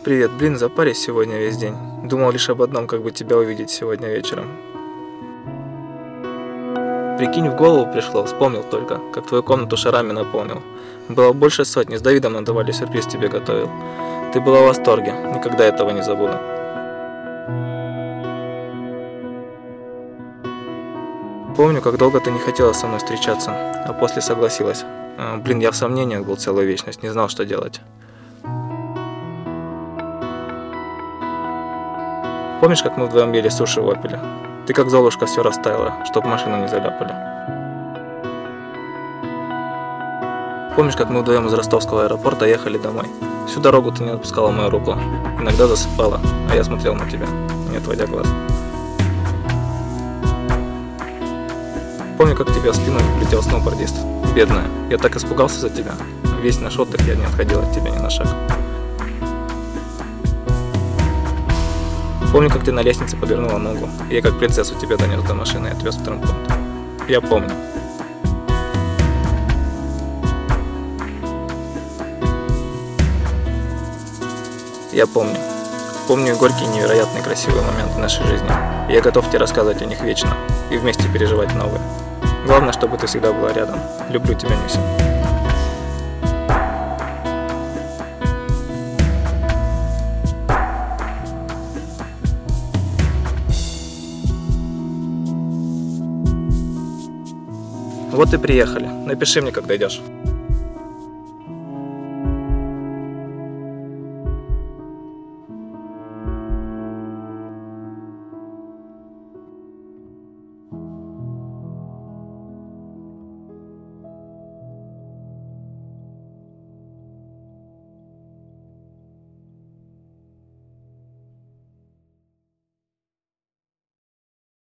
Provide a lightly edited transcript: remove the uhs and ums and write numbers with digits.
Привет, блин, запарись сегодня весь день. Думал лишь об одном, как бы тебя увидеть сегодня вечером. Прикинь, в голову пришло, вспомнил только, как твою комнату шарами наполнил. Было больше сотни, с Давидом надавали, сюрприз тебе готовил. Ты была в восторге, никогда этого не забуду. Помню, как долго ты не хотела со мной встречаться, а после согласилась. Блин, я в сомнениях был целую вечность, не знал, что делать. Помнишь, как мы вдвоем ели суши в Опеле? Ты как Золушка все расставила, чтоб машину не заляпали. Помнишь, как мы вдвоем из ростовского аэропорта ехали домой? Всю дорогу ты не отпускала мою руку, иногда засыпала, а я смотрел на тебя, не отводя глаз. Помню, как тебе в спину летел сноубордист. Бедная, я так испугался за тебя. Весь наш отдых я не отходил от тебя ни на шаг. Помню, как ты на лестнице подвернула ногу, и я как принцессу тебя донес до машины и отвез в травмпункт. Я помню. Я помню. Помню горькие, невероятные, красивые моменты нашей жизни. И я готов тебе рассказывать о них вечно и вместе переживать новые. Главное, чтобы ты всегда была рядом. Люблю тебя, Нюся. Вот и приехали. Напиши мне, когда идешь.